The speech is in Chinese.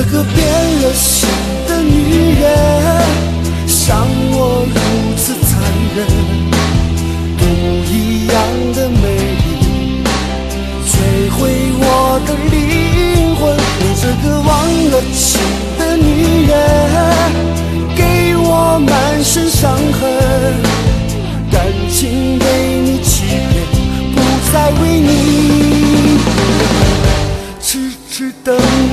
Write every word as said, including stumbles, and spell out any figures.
个变了心的女人，伤我如此残忍，不一样的美丽，摧毁我的灵魂。这个忘了情的女人，给我满身伤痕，感情被你欺骗，不再为你痴痴等。